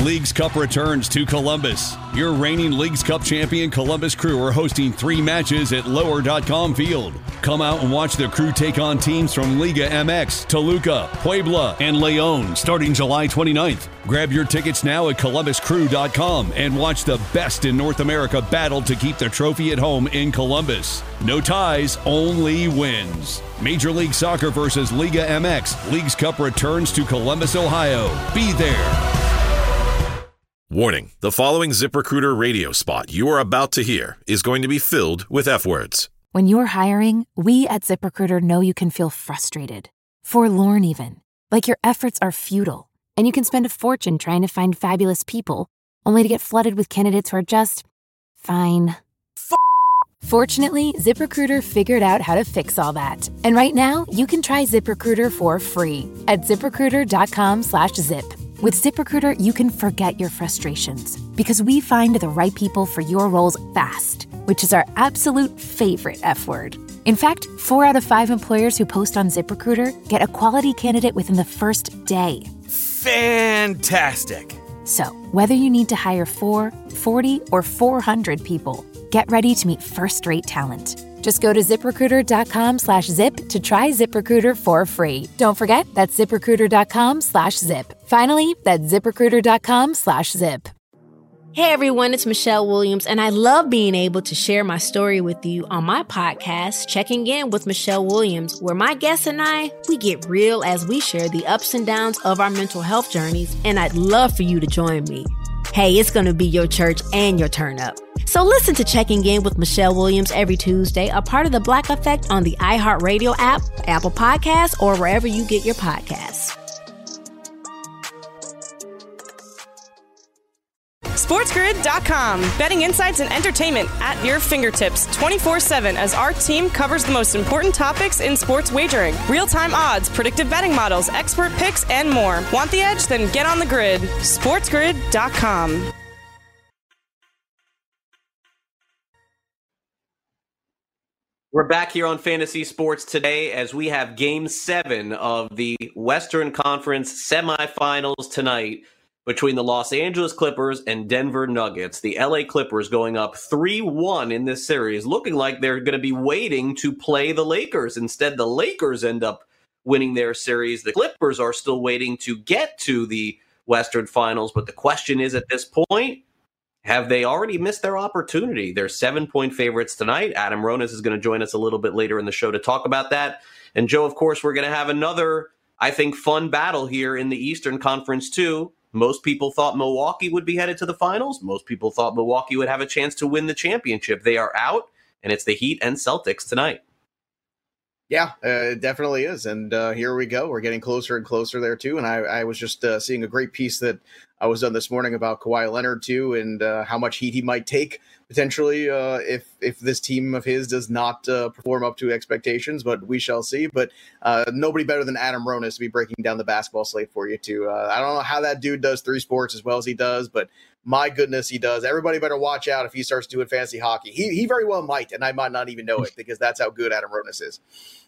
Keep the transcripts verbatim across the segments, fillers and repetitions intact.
Leagues Cup returns to Columbus. Your reigning Leagues Cup champion Columbus Crew are hosting three matches at lower dot com Field. Come out and watch the Crew take on teams from Liga M X, Toluca, Puebla, and León starting July twenty-ninth. Grab your tickets now at columbus crew dot com and watch the best in North America battle to keep the trophy at home in Columbus. No ties, only wins. Major League Soccer versus Liga M X. Leagues Cup returns to Columbus, Ohio. Be there. Warning, the following ZipRecruiter radio spot you are about to hear is going to be filled with F-words. When you're hiring, we at ZipRecruiter know you can feel frustrated, forlorn even, like your efforts are futile, and you can spend a fortune trying to find fabulous people, only to get flooded with candidates who are just fine. F- Fortunately, ZipRecruiter figured out how to fix all that. And right now, you can try ZipRecruiter for free at ziprecruiter.com slash zip. With ZipRecruiter, you can forget your frustrations because we find the right people for your roles fast, which is our absolute favorite F word. In fact, four out of five employers who post on ZipRecruiter get a quality candidate within the first day. Fantastic. So, whether you need to hire four, forty, or four hundred people, get ready to meet first-rate talent. Just go to ZipRecruiter.com slash zip to try ZipRecruiter for free. Don't forget, that's ZipRecruiter.com slash zip. Finally, that's ZipRecruiter.com slash zip. Hey everyone, it's Michelle Williams, and I love being able to share my story with you on my podcast, Checking In with Michelle Williams, where my guests and I, we get real as we share the ups and downs of our mental health journeys, and I'd love for you to join me. Hey, it's going to be your church and your turn up. So listen to Checking In with Michelle Williams every Tuesday, a part of the Black Effect on the iHeartRadio app, Apple Podcasts, or wherever you get your podcasts. SportsGrid dot com. Betting insights and entertainment at your fingertips twenty-four seven as our team covers the most important topics in sports wagering. Real-time odds, predictive betting models, expert picks, and more. Want the edge? Then get on the grid. SportsGrid dot com. We're back here on Fantasy Sports today as we have Game seven of the Western Conference semifinals tonight between the Los Angeles Clippers and Denver Nuggets. The L A Clippers going up three one in this series, looking like they're going to be waiting to play the Lakers. Instead, the Lakers end up winning their series. The Clippers are still waiting to get to the Western Finals, but the question is at this point, have they already missed their opportunity? They're seven-point favorites tonight. Adam Ronis is going to join us a little bit later in the show to talk about that. And Joe, of course, we're going to have another, I think, fun battle here in the Eastern Conference too. Most people thought Milwaukee would be headed to the finals. Most people thought Milwaukee would have a chance to win the championship. They are out, and it's the Heat and Celtics tonight. Yeah, uh, it definitely is. And uh, here we go. We're getting closer and closer there, too. And I, I was just uh, seeing a great piece that I was done this morning about Kawhi Leonard, too, and uh, how much heat he might take potentially uh, if if this team of his does not uh, perform up to expectations. But we shall see. But uh, nobody better than Adam Ronis to be breaking down the basketball slate for you, too. Uh, I don't know how that dude does three sports as well as he does, but my goodness, he does. Everybody better watch out if he starts doing fantasy hockey. He, he very well might, and I might not even know it because that's how good Adam Ronis is.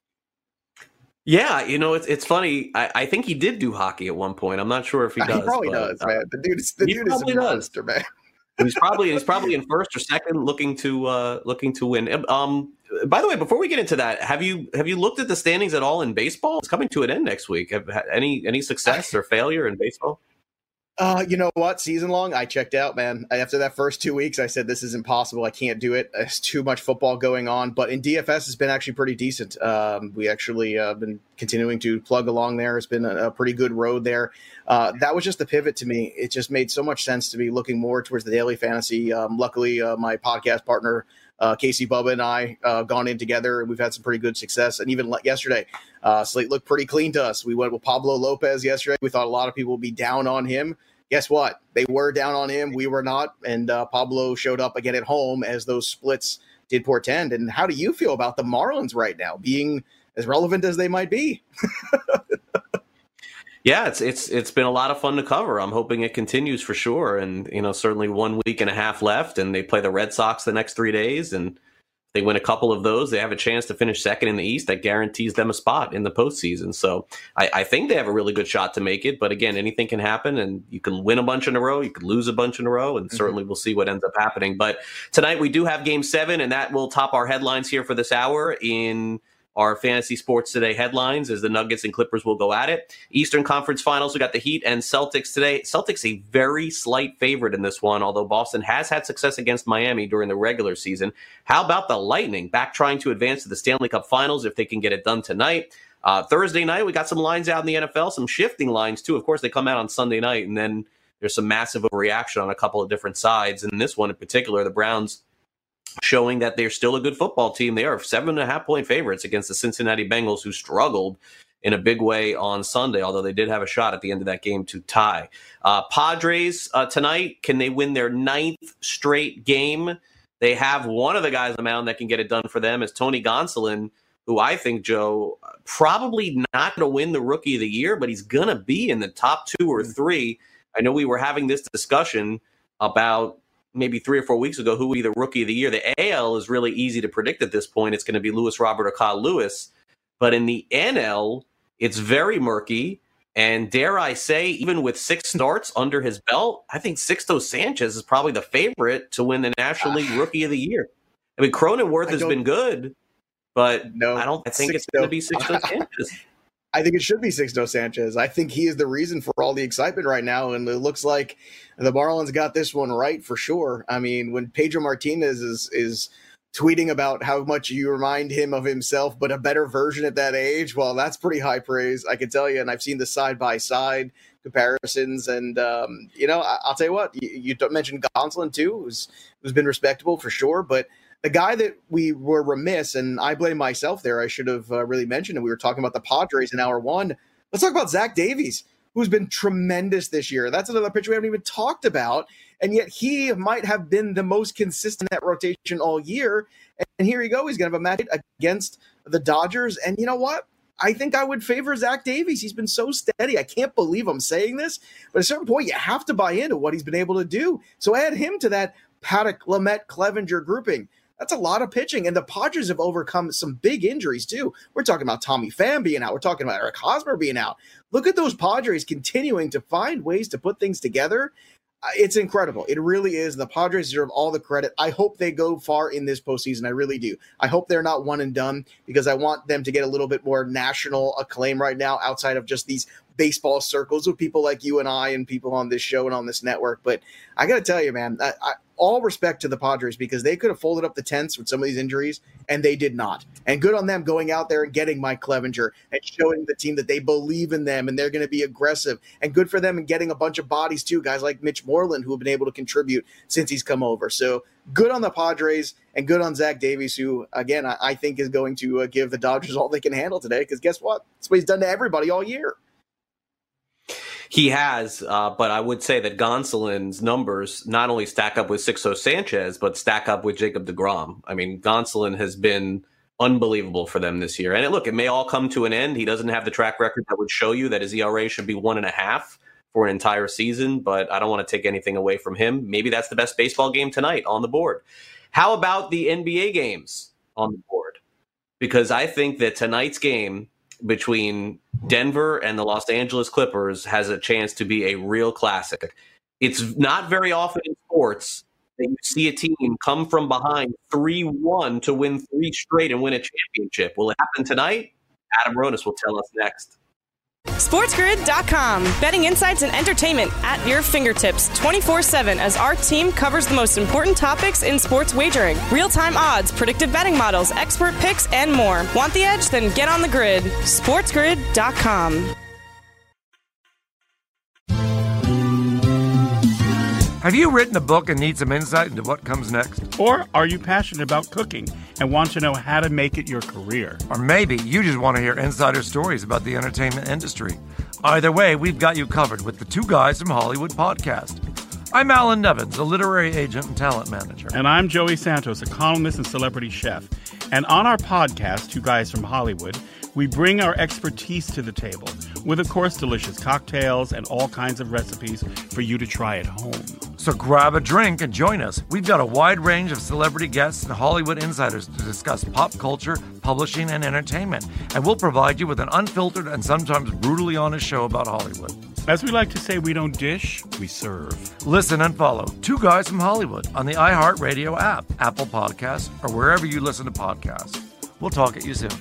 Yeah, you know, it's it's funny. I, I think he did do hockey at one point. I'm not sure if he does. He probably but, does, uh, man. The dude is the dude is a monster, man. He's probably he's probably in first or second, looking to uh, looking to win. Um, by the way, before we get into that, have you have you looked at the standings at all in baseball? It's coming to an end next week. Have had any any success or failure in baseball? Uh, you know what? Season long, I checked out, man. After that first two weeks, I said, this is impossible. I can't do it. There's too much football going on. But in D F S, it's been actually pretty decent. Um, we actually uh, been continuing to plug along there. It's been a, a pretty good road there. Uh, that was just the pivot to me. It just made so much sense to be looking more towards the daily fantasy. Um, luckily, uh, my podcast partner, uh, Casey Bubba, and I uh, gone in together, and we've had some pretty good success. And even yesterday, uh, slate looked pretty clean to us. We went with Pablo Lopez yesterday. We thought a lot of people would be down on him. Guess what? They were down on him. We were not. And uh, Pablo showed up again at home as those splits did portend. And how do you feel about the Marlins right now being as relevant as they might be? Yeah, it's it's it's been a lot of fun to cover. I'm hoping it continues for sure. And, you know, certainly one week and a half left, and they play the Red Sox the next three days. And they win a couple of those, they have a chance to finish second in the East. That guarantees them a spot in the postseason. So I, I think they have a really good shot to make it. But again, anything can happen, and you can win a bunch in a row, you can lose a bunch in a row, and mm-hmm. certainly we'll see what ends up happening. But tonight we do have Game seven, and that will top our headlines here for this hour in our Fantasy Sports Today headlines as the Nuggets and Clippers will go at it. Eastern Conference Finals, we got the Heat and Celtics today. Celtics a very slight favorite in this one, although Boston has had success against Miami during the regular season. How about the Lightning back trying to advance to the Stanley Cup Finals if they can get it done tonight? Uh, Thursday night, we got some lines out in the N F L, some shifting lines too. Of course, they come out on Sunday night, and then there's some massive overreaction on a couple of different sides. And this one in particular, the Browns showing that they're still a good football team. They are seven and a half point favorites against the Cincinnati Bengals, who struggled in a big way on Sunday, although they did have a shot at the end of that game to tie. Uh, Padres uh, tonight, can they win their ninth straight game? They have one of the guys on the mound that can get it done for them is Tony Gonsolin, who I think, Joe, probably not going to win the Rookie of the Year, but he's going to be in the top two or three. I know we were having this discussion about maybe three or four weeks ago, who would be the Rookie of the Year. The A L is really easy to predict at this point. It's going to be Lewis Robert or Kyle Lewis. But in the N L, it's very murky. And dare I say, even with six starts under his belt, I think Sixto Sanchez is probably the favorite to win the National League Rookie of the Year. I mean, Cronenworth has been good, but no, I don't think Sixto. It's going to be Sixto Sanchez. I think it should be Sixto Sanchez. I think he is the reason for all the excitement right now, and it looks like the Marlins got this one right for sure. I mean, when Pedro Martinez is is tweeting about how much you remind him of himself, but a better version at that age, well, that's pretty high praise, I can tell you. And I've seen the side-by-side comparisons, and, um, you know, I, I'll tell you what, you, you mentioned Gonsolin, too, who's, who's been respectable for sure, but the guy that we were remiss, and I blame myself there, I should have uh, really mentioned, and we were talking about the Padres in hour one. Let's talk about Zach Davies, who's been tremendous this year. That's another pitcher we haven't even talked about, and yet he might have been the most consistent in that rotation all year. And here you go. He's going to have a match against the Dodgers, and you know what? I think I would favor Zach Davies. He's been so steady. I can't believe I'm saying this, but at a certain point, you have to buy into what he's been able to do. So add him to that Paddock, Lamet, Clevenger grouping. That's a lot of pitching, and the Padres have overcome some big injuries, too. We're talking about Tommy Pham being out. We're talking about Eric Hosmer being out. Look at those Padres continuing to find ways to put things together. It's incredible. It really is. The Padres deserve all the credit. I hope they go far in this postseason. I really do. I hope they're not one and done, because I want them to get a little bit more national acclaim right now outside of just these baseball circles with people like you and I and people on this show and on this network. But I got to tell you, man, I, I, all respect to the Padres, because they could have folded up the tents with some of these injuries, and they did not. And good on them going out there and getting Mike Clevenger and showing the team that they believe in them and they're going to be aggressive. And good for them in getting a bunch of bodies too, guys like Mitch Moreland, who have been able to contribute since he's come over. So good on the Padres and good on Zach Davies, who, again, I, I think is going to uh, give the Dodgers all they can handle today, because guess what? That's what he's done to everybody all year. He has, uh, but I would say that Gonsolin's numbers not only stack up with Sixto Sanchez, but stack up with Jacob deGrom. I mean, Gonsolin has been unbelievable for them this year. And it, look, it may all come to an end. He doesn't have the track record that would show you that his E R A should be one and a half for an entire season, but I don't want to take anything away from him. Maybe that's the best baseball game tonight on the board. How about the N B A games on the board? Because I think that tonight's game between Denver and the Los Angeles Clippers has a chance to be a real classic. It's not very often in sports that you see a team come from behind three one to win three straight and win a championship. Will it happen tonight? Adam Ronis will tell us next. SportsGrid dot com. Betting insights and entertainment at your fingertips twenty-four seven as our team covers the most important topics in sports wagering. Real-time odds, predictive betting models, expert picks, and more. Want the edge? Then get on the grid. SportsGrid dot com. Have you written a book and need some insight into what comes next? Or are you passionate about cooking and want to know how to make it your career? Or maybe you just want to hear insider stories about the entertainment industry. Either way, we've got you covered with the Two Guys from Hollywood podcast. I'm Alan Nevins, a literary agent and talent manager. And I'm Joey Santos, a columnist and celebrity chef. And on our podcast, Two Guys from Hollywood, we bring our expertise to the table. with, of course, delicious cocktails and all kinds of recipes for you to try at home. So grab a drink and join us. We've got a wide range of celebrity guests and Hollywood insiders to discuss pop culture, publishing, and entertainment. And we'll provide you with an unfiltered and sometimes brutally honest show about Hollywood. As we like to say, we don't dish, we serve. Listen and follow Two Guys from Hollywood on the iHeartRadio app, Apple Podcasts, or wherever you listen to podcasts. We'll talk at you soon.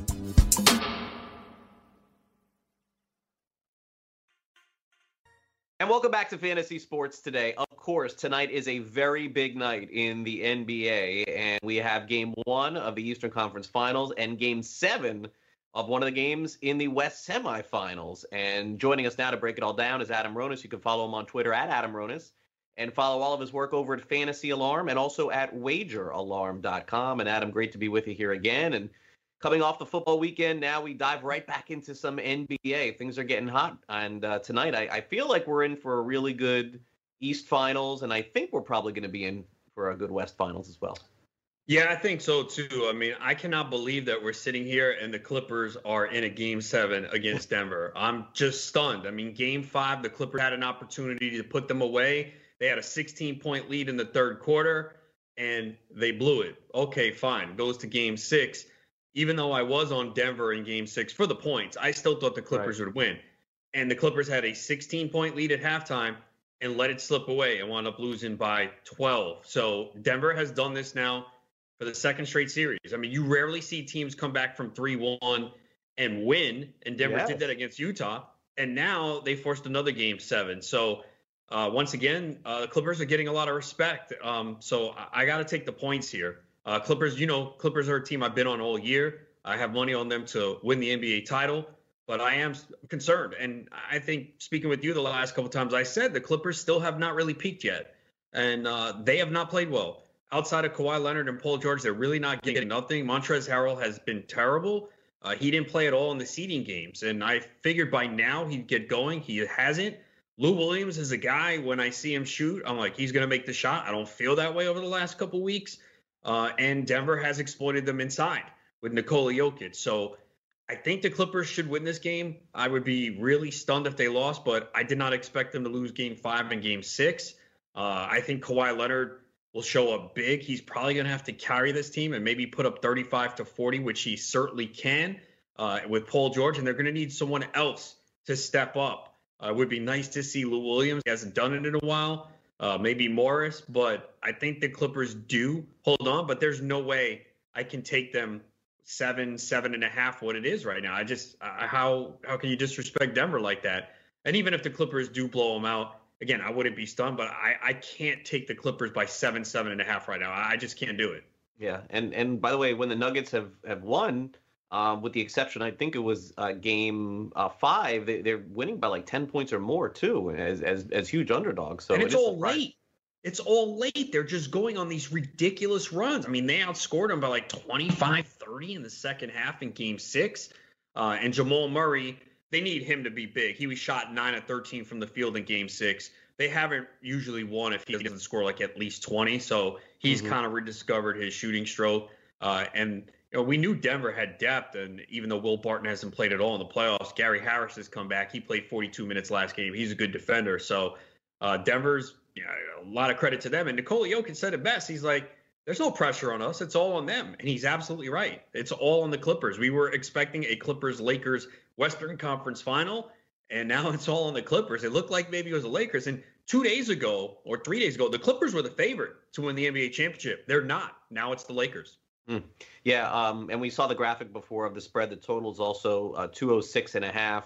And welcome back to Fantasy Sports Today. Of course, tonight is a very big night in the N B A, and we have game one of the Eastern Conference Finals and game seven of one of the games in the West semifinals. And joining us now to break it all down is Adam Ronis. You can follow him on Twitter at Adam Ronis and follow all of his work over at Fantasy Alarm and also at wager alarm dot com. And Adam, great to be with you here again. And coming off the football weekend, now we dive right back into some N B A. Things are getting hot. And uh, tonight, I, I feel like we're in for a really good East Finals, and I think we're probably going to be in for a good West Finals as well. Yeah, I think so, too. I mean, I cannot believe that we're sitting here and the Clippers are in a game seven against Denver. I'm just stunned. I mean, game five, the Clippers had an opportunity to put them away. They had a sixteen-point lead in the third quarter, and they blew it. Okay, fine. Goes to game six. Even though I was on Denver in game six for the points, I still thought the Clippers right. would win. And the Clippers had a sixteen-point lead at halftime and let it slip away and wound up losing by twelve. So Denver has done this now for the second straight series. I mean, you rarely see teams come back from three one and win, and Denver yes. did that against Utah. And now they forced another game seven. So uh, once again, uh, the Clippers are getting a lot of respect. Um, so I, I got to take the points here. Uh, Clippers, you know, Clippers are a team I've been on all year. I have money on them to win the N B A title, but I am concerned. And I think speaking with you the last couple of times, I said the Clippers still have not really peaked yet, and uh, they have not played well. Outside of Kawhi Leonard and Paul George, they're really not getting nothing. Montrezl Harrell has been terrible. Uh, he didn't play at all in the seeding games, and I figured by now he'd get going. He hasn't. Lou Williams is a guy, when I see him shoot, I'm like, he's going to make the shot. I don't feel that way over the last couple of weeks. Uh, and Denver has exploited them inside with Nikola Jokic. So I think the Clippers should win this game. I would be really stunned if they lost, but I did not expect them to lose game five and game six. Uh, I think Kawhi Leonard will show up big. He's probably going to have to carry this team and maybe put up thirty-five to forty, which he certainly can uh, with Paul George. And they're going to need someone else to step up. Uh, it would be nice to see Lou Williams. He hasn't done it in a while. Uh, maybe Morris, but I think the Clippers do hold on, but there's no way I can take them seven, seven and a half, what it is right now. I just, uh, how, how can you disrespect Denver like that? And even if the Clippers do blow them out, again, I wouldn't be stunned, but I, I can't take the Clippers by seven, seven and a half right now. I just can't do it. Yeah. And, and by the way, when the Nuggets have, have won, Um, with the exception, I think it was uh, game uh, five. They, they're winning by like ten points or more too, as as, as huge underdogs. So and it's it all late. It's all late. They're just going on these ridiculous runs. I mean, they outscored them by like twenty-five thirty in the second half in game six. Uh, and Jamal Murray, they need him to be big. He was shot nine of thirteen from the field in game six. They haven't usually won if he doesn't score like at least twenty. So he's mm-hmm. kind of rediscovered his shooting stroke. Uh, and You know, we knew Denver had depth, and even though Will Barton hasn't played at all in the playoffs, Gary Harris has come back. He played forty-two minutes last game. He's a good defender. So uh, Denver's, you know, a lot of credit to them. And Nikola Jokic said it best. He's like, there's no pressure on us. It's all on them. And he's absolutely right. It's all on the Clippers. We were expecting a Clippers-Lakers Western Conference final, and now it's all on the Clippers. It looked like maybe it was the Lakers. And two days ago or three days ago, the Clippers were the favorite to win the N B A championship. They're not. Now it's the Lakers. Mm. Yeah, um, and we saw the graphic before of the spread. The total is also uh, two oh six and a half.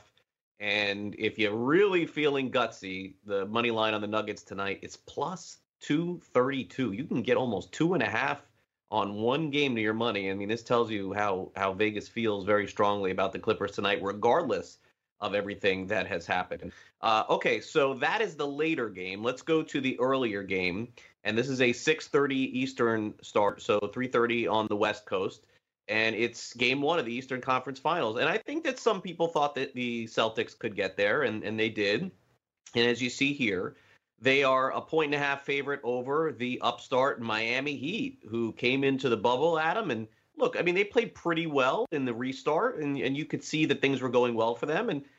And if you're really feeling gutsy, the money line on the Nuggets tonight is plus two thirty-two. You can get almost two and a half on one game to your money. I mean, this tells you how how Vegas feels very strongly about the Clippers tonight, regardless of everything that has happened. Uh, okay, so that is the later game. Let's go to the earlier game. And this is a six thirty Eastern start, so three thirty on the West Coast. And it's game one of the Eastern Conference Finals. And I think that some people thought that the Celtics could get there, and, and they did. And as you see here, they are a point and a half favorite over the upstart Miami Heat, who came into the bubble, Adam. And look, I mean, they played pretty well in the restart, and, and you could see that things were going well for them. And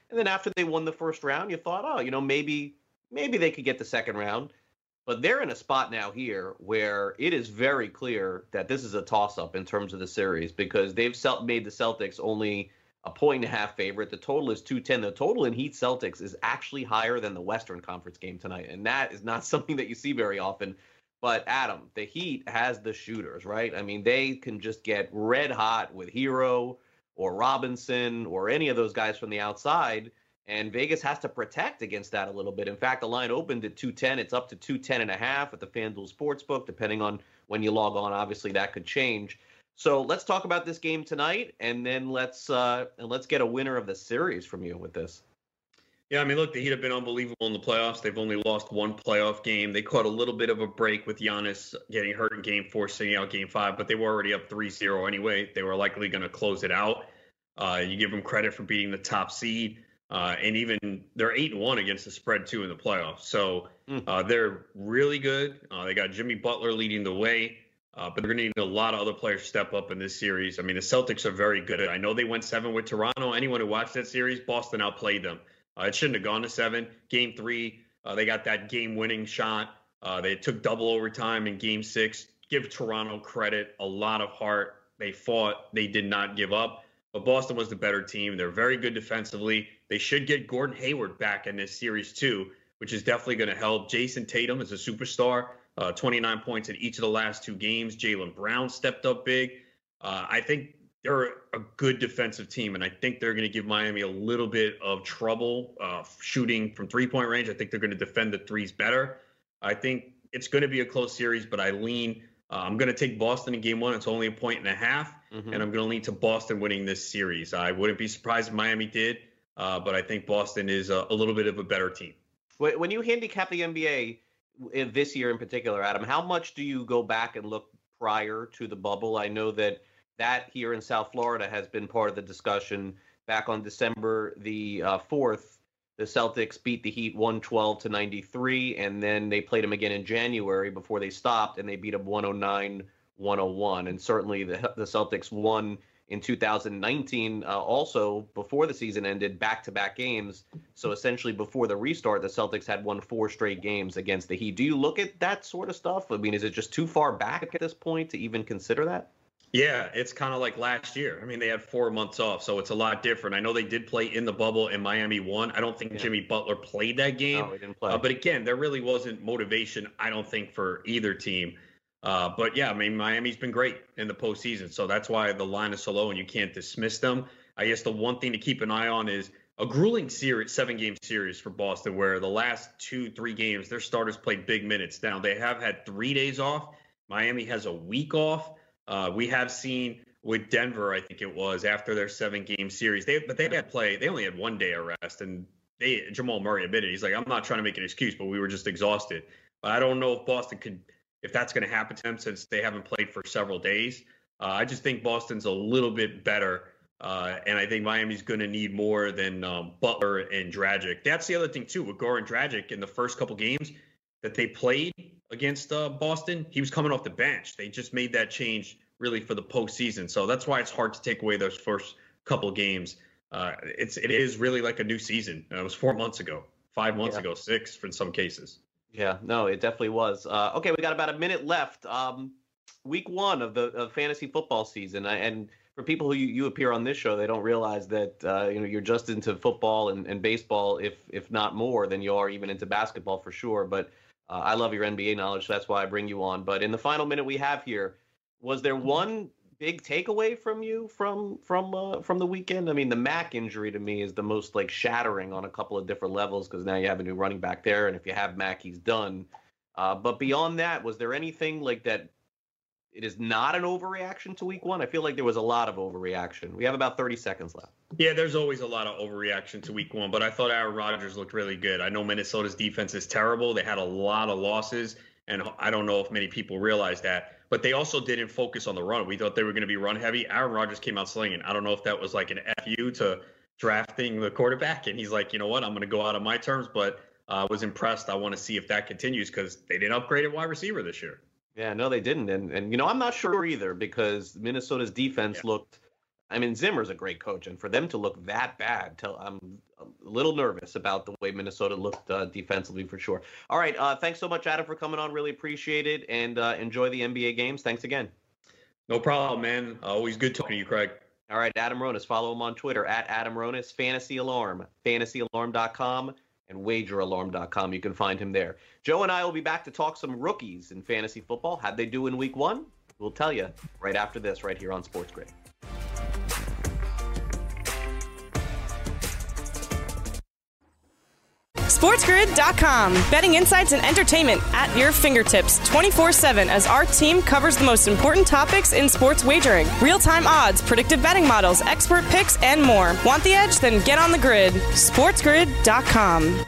And then after they won the first round, you thought, oh, you know, maybe maybe they could get the second round. But they're in a spot now here where it is very clear that this is a toss-up in terms of the series because they've made the Celtics only a point and a half favorite. The total is two ten. The total in Heat Celtics is actually higher than the Western Conference game tonight, and that is not something that you see very often. But, Adam, the Heat has the shooters, right? I mean, they can just get red hot with Hero or Robinson or any of those guys from the outside, and Vegas has to protect against that a little bit. In fact, the line opened at two ten. It's up to two ten and a half at the FanDuel Sportsbook, depending on when you log on. Obviously, that could change. So let's talk about this game tonight, and then let's uh, and let's get a winner of the series from you with this. Yeah, I mean, look, the Heat have been unbelievable in the playoffs. They've only lost one playoff game. They caught a little bit of a break with Giannis getting hurt in game four, sitting out game five, but they were already up three zero anyway. They were likely going to close it out. Uh, you give them credit for beating the top seed. Uh, and even they're eight and one against the spread too in the playoffs. So uh, they're really good. Uh, they got Jimmy Butler leading the way, uh, but they're going to need a lot of other players to step up in this series. I mean, the Celtics are very good. I know they went seven with Toronto. Anyone who watched that series, Boston outplayed them. Uh, it shouldn't have gone to seven. Game three, uh, they got that game-winning shot. Uh, they took double overtime in game six. Give Toronto credit, a lot of heart. They fought. They did not give up. But Boston was the better team. They're very good defensively. They should get Gordon Hayward back in this series too, which is definitely going to help. Jason Tatum is a superstar, uh, twenty-nine points in each of the last two games. Jaylen Brown stepped up big. Uh, I think they're a good defensive team, and I think they're going to give Miami a little bit of trouble uh, shooting from three-point range. I think they're going to defend the threes better. I think it's going to be a close series, but I lean uh, – I'm going to take Boston in game one. It's only a point and a half, mm-hmm. and I'm going to lean to Boston winning this series. I wouldn't be surprised if Miami did, uh, but I think Boston is a, a little bit of a better team. When you handicap the N B A in this year in particular, Adam, how much do you go back and look prior to the bubble? I know that that here in South Florida has been part of the discussion. Back on December the uh, fourth, the Celtics beat the Heat one twelve to ninety-three, and then they played them again in January before they stopped, and they beat them one oh nine one oh one. And certainly the, the Celtics won in two thousand nineteen, uh, also before the season ended, back-to-back games. So essentially before the restart, the Celtics had won four straight games against the Heat. Do you look at that sort of stuff? I mean, is it just too far back at this point to even consider that? Yeah, it's kind of like last year. I mean, they had four months off, so it's a lot different. I know they did play in the bubble and Miami won. I don't think yeah. Jimmy Butler played that game. No, he didn't play. Uh, but again, there really wasn't motivation, I don't think, for either team. Uh, but yeah, I mean, Miami's been great in the postseason, so that's why the line is so low and you can't dismiss them. I guess the one thing to keep an eye on is a grueling series, seven-game series for Boston, where the last two, three games, their starters played big minutes. Now, they have had three days off. Miami has a week off. Uh, we have seen with Denver, I think it was, after their seven-game series, they but they had play. They only had one day of rest, and they Jamal Murray admitted, he's like, I'm not trying to make an excuse, but we were just exhausted. But I don't know if Boston could – if that's going to happen to them since they haven't played for several days. Uh, I just think Boston's a little bit better, uh, and I think Miami's going to need more than um, Butler and Dragic. That's the other thing, too, with Goran Dragic in the first couple games that they played against uh, Boston, he was coming off the bench. They just made that change really for the postseason. So that's why it's hard to take away those first couple games. Uh, it's, it is really like a new season. Uh, it was four months ago, five months yeah. ago, six for in some cases. Yeah, no, it definitely was. Uh, okay, we got about a minute left. Um, week one of the of fantasy football season, and for people who you, you appear on this show, they don't realize that uh, you know you're just into football and, and baseball, if if not more than you are even into basketball for sure. But uh, I love your N B A knowledge, so that's why I bring you on. But in the final minute we have here, was there one big takeaway from you from from uh, from the weekend? I mean, the Mack injury to me is the most like shattering on a couple of different levels because now you have a new running back there, and if you have Mack, he's done. Uh, but beyond that, was there anything like that? It is not an overreaction to week one. I feel like there was a lot of overreaction. We have about thirty seconds left. Yeah, there's always a lot of overreaction to week one, but I thought Aaron Rodgers looked really good. I know Minnesota's defense is terrible. They had a lot of losses, and I don't know if many people realize that. But they also didn't focus on the run. We thought they were going to be run heavy. Aaron Rodgers came out slinging. I don't know if that was like an F U to drafting the quarterback. And he's like, you know what, I'm going to go out on my terms. But I uh, was impressed. I want to see if that continues because they didn't upgrade at wide receiver this year. Yeah, no, they didn't. And, and you know, I'm not sure either because Minnesota's defense yeah. looked – I mean, Zimmer's a great coach. And for them to look that bad, tell, I'm a little nervous about the way Minnesota looked uh, defensively for sure. All right. Uh, thanks so much, Adam, for coming on. Really appreciate it. And uh, enjoy the N B A games. Thanks again. No problem, man. Always good talking to you, Craig. All right. Adam Ronis. Follow him on Twitter at Adam Ronis, Fantasy Alarm, fantasy alarm dot com, and wager alarm dot com. You can find him there. Joe and I will be back to talk some rookies in fantasy football. How'd they do in week one? We'll tell you right after this, right here on Sports Grid. SportsGrid dot com. Betting insights and entertainment at your fingertips twenty-four seven as our team covers the most important topics in sports wagering. Real-time odds, predictive betting models, expert picks, and more. Want the edge? Then get on the grid. SportsGrid dot com.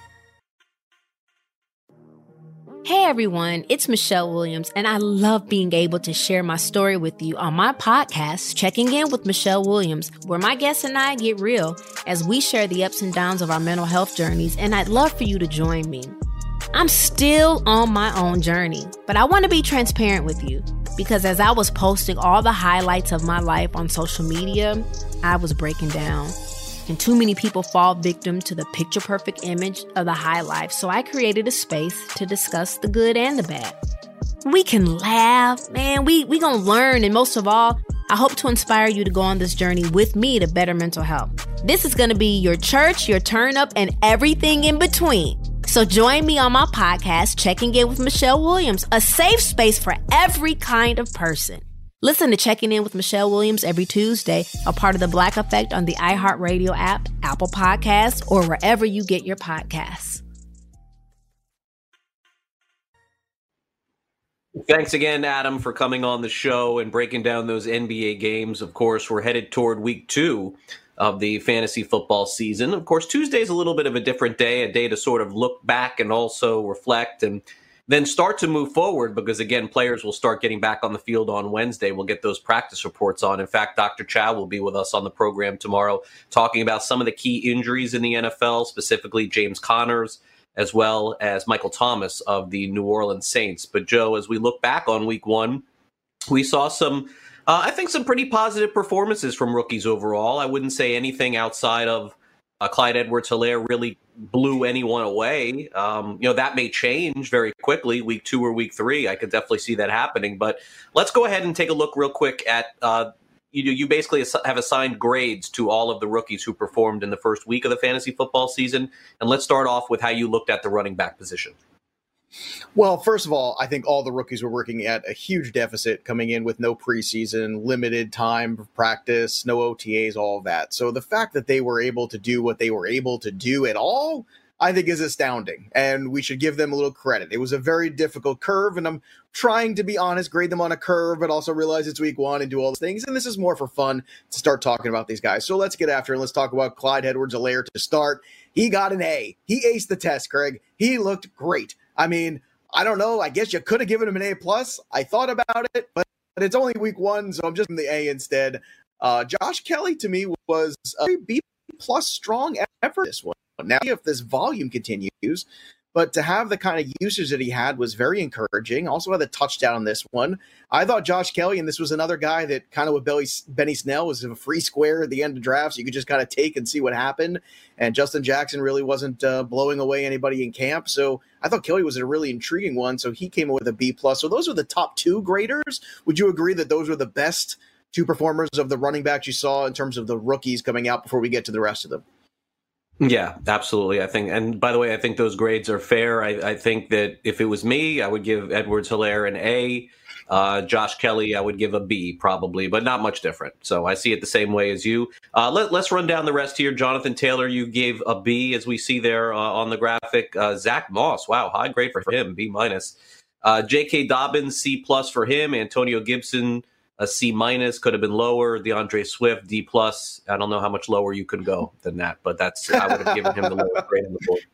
Hey everyone, it's Michelle Williams, and I love being able to share my story with you on my podcast, Checking In with Michelle Williams, where my guests and I get real as we share the ups and downs of our mental health journeys, and I'd love for you to join me. I'm still on my own journey, but I want to be transparent with you because as I was posting all the highlights of my life on social media, I was breaking down. And too many people fall victim to the picture-perfect image of the high life, so I created a space to discuss the good and the bad. We can laugh, man, we we gonna learn, and most of all, I hope to inspire you to go on this journey with me to better mental health. This is gonna be your church, your turn-up, and everything in between. So join me on my podcast, Checking In with Michelle Williams, a safe space for every kind of person. Listen to Checking In with Michelle Williams every Tuesday, a part of the Black Effect on the iHeartRadio app, Apple Podcasts, or wherever you get your podcasts. Thanks again, Adam, for coming on the show and breaking down those N B A games. Of course, we're headed toward week two of the fantasy football season. Of course, Tuesday's a little bit of a different day, a day to sort of look back and also reflect and then start to move forward because, again, players will start getting back on the field on Wednesday. We'll get those practice reports on. In fact, Doctor Chow will be with us on the program tomorrow talking about some of the key injuries in the N F L, specifically James Connors, as well as Michael Thomas of the New Orleans Saints. But, Joe, as we look back on week one, we saw some, uh, I think, some pretty positive performances from rookies overall. I wouldn't say anything outside of uh, Clyde Edwards-Helaire really blew anyone away. Um, you know, that may change very quickly, week two or week three. I could definitely see that happening. But let's go ahead and take a look real quick at, uh, you you basically have assigned grades to all of the rookies who performed in the first week of the fantasy football season. And let's start off with how you looked at the running back position. Well, first of all, I think all the rookies were working at a huge deficit coming in with no preseason, limited time for practice, no O T As, all of that. So the fact that they were able to do what they were able to do at all, I think is astounding. And we should give them a little credit. It was a very difficult curve, and I'm trying to be honest, grade them on a curve, but also realize it's week one and do all those things. And this is more for fun to start talking about these guys. So let's get after it. Let's talk about Clyde Edwards-Helaire to start. He got an A. He aced the test, Craig. He looked great. I mean, I don't know. I guess you could have given him an A plus. I thought about it, but, but it's only week one, so I'm just in the A instead. Uh, Josh Kelly to me was a B plus strong effort this one. Now, if this volume continues, but to have the kind of usage that he had was very encouraging. Also had a touchdown on this one. I thought Josh Kelly, and this was another guy that kind of with Benny, Benny Snell was a free square at the end of drafts. You could just kind of take and see what happened. And Justin Jackson really wasn't uh, blowing away anybody in camp. So I thought Kelly was a really intriguing one. So he came with a B plus. So those are the top two graders. Would you agree that those were the best two performers of the running backs you saw in terms of the rookies coming out before we get to the rest of them? Yeah, absolutely. I think, and by the way, I think those grades are fair. I, I think that if it was me, I would give Edwards-Helaire an A. Uh, Josh Kelly, I would give a B probably, but not much different. So I see it the same way as you. Uh, let, let's run down the rest here. Jonathan Taylor, you gave a B, as we see there uh, on the graphic. Uh, Zach Moss, wow, high grade for him, B minus. Uh, J K. Dobbins, C plus for him. Antonio Gibson, a C minus, could have been lower. DeAndre Swift, D plus. I don't know how much lower you could go than that, but that's I would have given him the lowest grade on the board.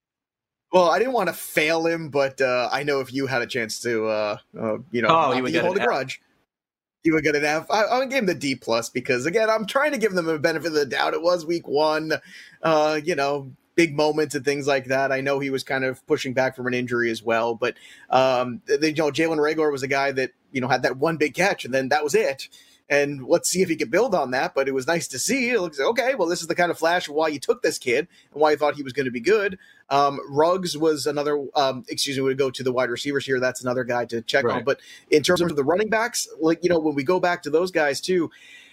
Well, I didn't want to fail him, but uh, I know if you had a chance to, uh, uh, you know, oh, you would hold a grudge, you would get an F. I, I would give him the D plus because, again, I'm trying to give them a benefit of the doubt. It was week one, uh, you know, big moments and things like that. I know he was kind of pushing back from an injury as well, but um, the, you know, Jalen Reagor was a guy that, you know, had that one big catch and then that was it. And let's see if he can build on that. But it was nice to see. It looks okay. Well, this is the kind of flash of why you took this kid and why you thought he was going to be good. Um, Ruggs was another. Um, excuse me. We go to the wide receivers here. That's another guy to check right. on. But in terms of the running backs, like you know, when we go back to those guys too,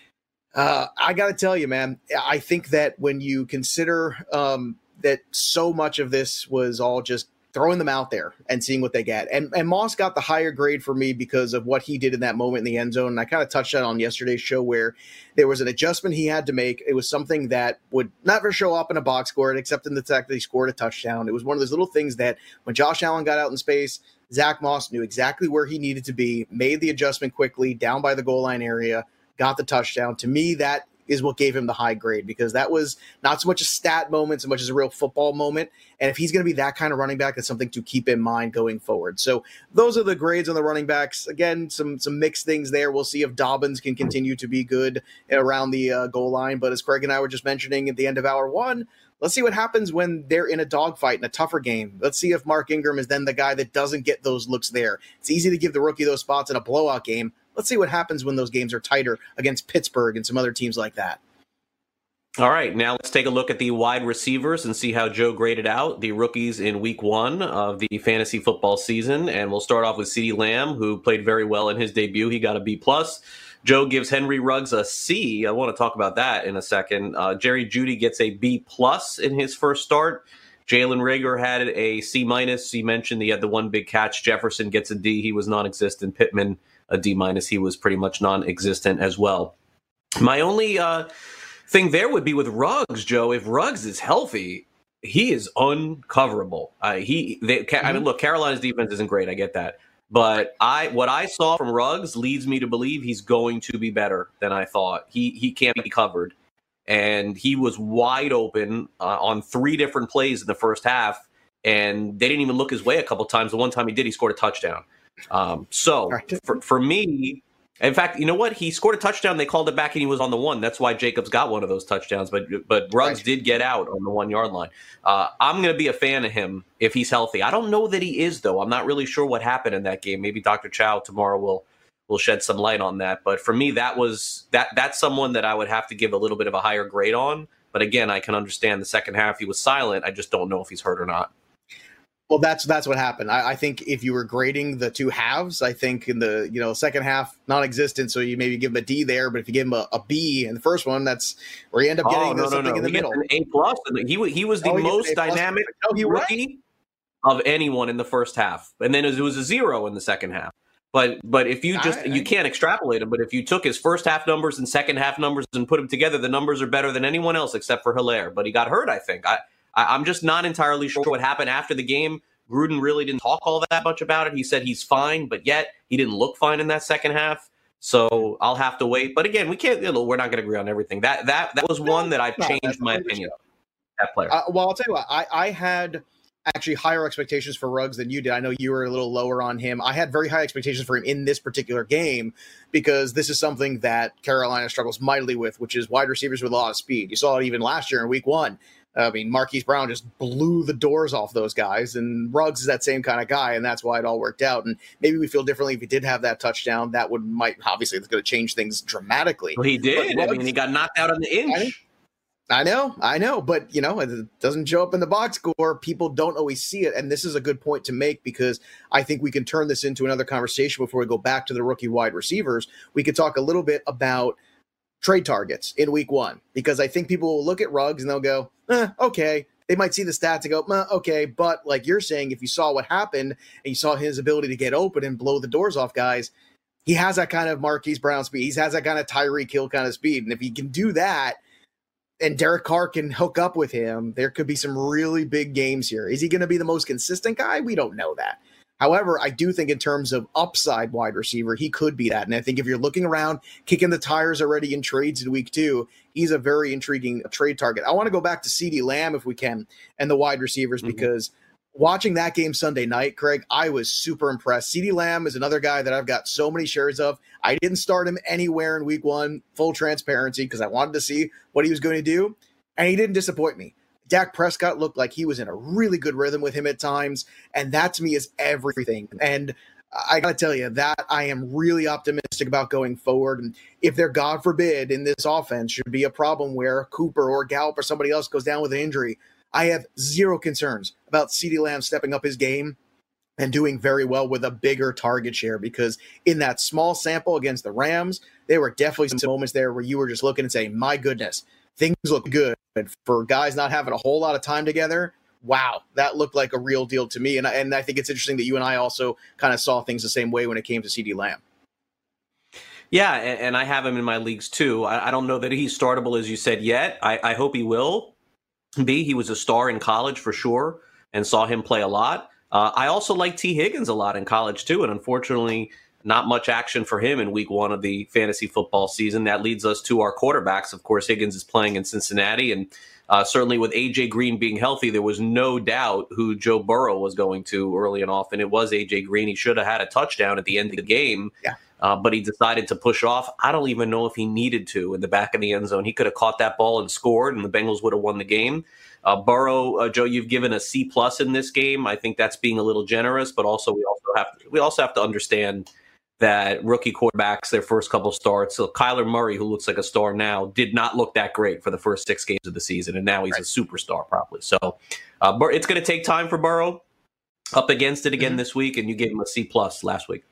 uh, I got to tell you, man, I think that when you consider um, that so much of this was all just throwing them out there and seeing what they get. And, and Moss got the higher grade for me because of what he did in that moment in the end zone. And I kind of touched that on yesterday's show where there was an adjustment he had to make. It was something that would never show up in a box score, except in the fact that he scored a touchdown. It was one of those little things that when Josh Allen got out in space, Zach Moss knew exactly where he needed to be, made the adjustment quickly, down by the goal line area, got the touchdown. To me, that is what gave him the high grade, because that was not so much a stat moment, so much as a real football moment. And if he's going to be that kind of running back, that's something to keep in mind going forward. So those are the grades on the running backs. Again, some some mixed things there. We'll see if Dobbins can continue to be good around the uh, goal line. But as Craig and I were just mentioning at the end of hour one, let's see what happens when they're in a dogfight in a tougher game. Let's see if Mark Ingram is then the guy that doesn't get those looks there. It's easy to give the rookie those spots in a blowout game. Let's see what happens when those games are tighter against Pittsburgh and some other teams like that. All right, now let's take a look at the wide receivers and see how Joe graded out the rookies in week one of the fantasy football season. And we'll start off with CeeDee Lamb, who played very well in his debut. He got a B plus. Joe gives Henry Ruggs a C. I want to talk about that in a second. Uh, Jerry Jeudy gets a B plus in his first start. Jalen Reagor had a C minus. He mentioned he had the one big catch. Jefferson gets a D. He was non-existent. Pittman, a D minus. He was pretty much non-existent as well. My only uh, thing there would be with Ruggs, Joe. If Ruggs is healthy, he is uncoverable. Uh, he, they, mm-hmm. I mean, look, Carolina's defense isn't great. I get that. But I, what I saw from Ruggs leads me to believe he's going to be better than I thought. He he can't be covered. And he was wide open uh, on three different plays in the first half, and they didn't even look his way a couple times. The one time he did, he scored a touchdown. Um, so for, for me, in fact, you know what? He scored a touchdown. They called it back, and he was on the one. That's why Jacobs got one of those touchdowns. But but Ruggs right. did get out on the one-yard line. Uh, I'm going to be a fan of him if he's healthy. I don't know that he is, though. I'm not really sure what happened in that game. Maybe Doctor Chow tomorrow will will shed some light on that. But for me, that was that that's someone that I would have to give a little bit of a higher grade on. But again, I can understand the second half he was silent. I just don't know if he's hurt or not. Well, that's that's what happened. I, I think if you were grading the two halves, I think in the you know second half non-existent, so you maybe give him a D there. But if you give him a, a B in the first one, that's where you end up getting oh, no, something no, no. in the he middle. An A plus. He he was the oh, most dynamic no, rookie right. of anyone in the first half, and then it was a zero in the second half. But but if you just, I, I, you can't extrapolate them, but if you took his first half numbers and second half numbers and put them together, the numbers are better than anyone else except for Hilaire. But he got hurt, I think. I, I, I'm just not entirely sure what happened after the game. Gruden really didn't talk all that much about it. He said he's fine, but yet he didn't look fine in that second half. So I'll have to wait. But again, we can't, you know, we're not going to agree on everything. That that that was one that I've changed my opinion of, that player. Uh, well, I'll tell you what, I, I had actually higher expectations for Ruggs than you did. I know you were a little lower on him. I had very high expectations for him in this particular game because this is something that Carolina struggles mightily with, which is wide receivers with a lot of speed. You saw it even last year in week one. I mean, Marquise Brown just blew the doors off those guys, and Ruggs is that same kind of guy, and that's why it all worked out. And maybe we feel differently if he did have that touchdown. That would might obviously it's going to change things dramatically. Well, he did. Ruggs, I mean, he got knocked out on the inch. I know, I know, but you know, it doesn't show up in the box score. People don't always see it, and this is a good point to make because I think we can turn this into another conversation before we go back to the rookie wide receivers. We could talk a little bit about trade targets in week one because I think people will look at Ruggs and they'll go, eh, okay. They might see the stats and go, eh, okay, but like you're saying, if you saw what happened and you saw his ability to get open and blow the doors off guys, he has that kind of Marquise Brown speed. He has that kind of Tyreek Hill kind of speed, and if he can do that, and Derek Carr can hook up with him, there could be some really big games here. Is he going to be the most consistent guy? We don't know that. However, I do think in terms of upside wide receiver, he could be that. And I think if you're looking around, kicking the tires already in trades in week two, he's a very intriguing trade target. I want to go back to CeeDee Lamb if we can and the wide receivers mm-hmm. because watching that game Sunday night, Craig, I was super impressed. CeeDee Lamb is another guy that I've got so many shares of. I didn't start him anywhere in week one, full transparency, because I wanted to see what he was going to do, and he didn't disappoint me. Dak Prescott looked like he was in a really good rhythm with him at times, and that to me is everything. And I got to tell you that I am really optimistic about going forward. And if there, God forbid, in this offense should be a problem where Cooper or Gallup or somebody else goes down with an injury, I have zero concerns about CeeDee Lamb stepping up his game and doing very well with a bigger target share, because in that small sample against the Rams, there were definitely some moments there where you were just looking and saying, my goodness, things look good. And for guys not having a whole lot of time together, wow, that looked like a real deal to me. And I, and I think it's interesting that you and I also kind of saw things the same way when it came to CeeDee Lamb. Yeah, and, and I have him in my leagues too. I, I don't know that he's startable, as you said, yet. I, I hope he will be. He was a star in college for sure and saw him play a lot. Uh, I also like T. Higgins a lot in college too, and unfortunately not much action for him in week one of the fantasy football season. That leads us to our quarterbacks. Of course, Higgins is playing in Cincinnati, and uh, certainly with A J. Green being healthy, there was no doubt who Joe Burrow was going to early and often. It was A J. Green. He should have had a touchdown at the end of the game, yeah. uh, but he decided to push off. I don't even know if he needed to in the back of the end zone. He could have caught that ball and scored, and the Bengals would have won the game. Uh, Burrow, uh, Joe, you've given a C plus in this game. I think that's being a little generous, but also we also have to, we also have to understand that rookie quarterbacks, their first couple starts, so Kyler Murray, who looks like a star now, did not look that great for the first six games of the season, and now he's right. a superstar probably. So uh, it's going to take time for Burrow. Up against it again mm-hmm. this week, and you gave him a C plus last week.